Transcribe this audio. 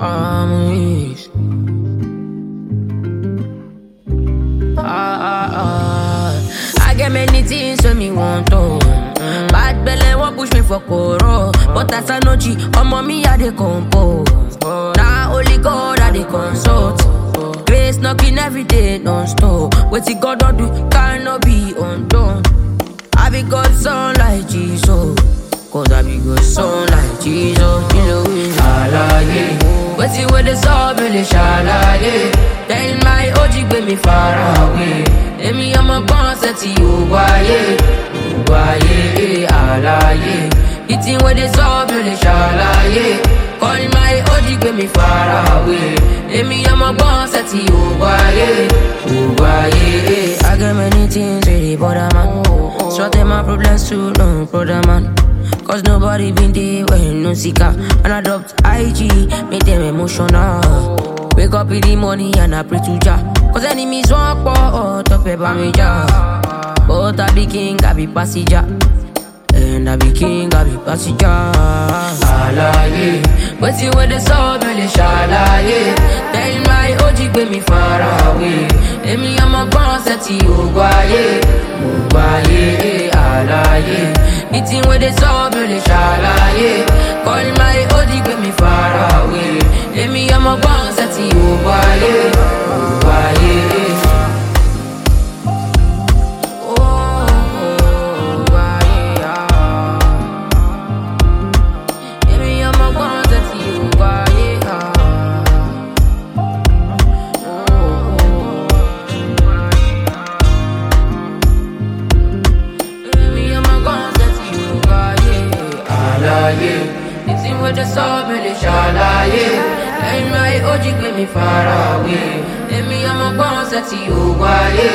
armies. I get many things when me want to. Bad belly won't push me for coro. But as I know G, mommy I dey compose. Now only God I dey consult. Grace knocking every day non-stop. What you God don't do cannot be undone. I be God's son like Jesus. Cause I be God's son like Jesus. You know it. Alaye. But you with the soul, really shalaye. Tell my OG bring me far away. Let me on my concert to you, guaye. Alaye. Eating with the soul, really shalaye. Call my OG bring me far away. Let me on my concert to you, guaye. I got many things really bother man. Sorting my problems too, no brother man. Cause nobody been there when no seeker. And I dropped IG, make them emotional. Wake up in the morning and I pray to Jah. Cause enemies walk out up about me Jah. But I be king, I be passenger. And I be king, I be passenger. Alaye. But you with the soul, really shalaye. Tell my OG bring me far away. Let me on my concert to you, guaye. Alaye. Eating with the soul, really shalaye. Call my OG bring me far away. Let me on my concert to you, guaye. It's in with the soul, really shalaye. And my OG bring me far away. Let me on my concert to you, guaye.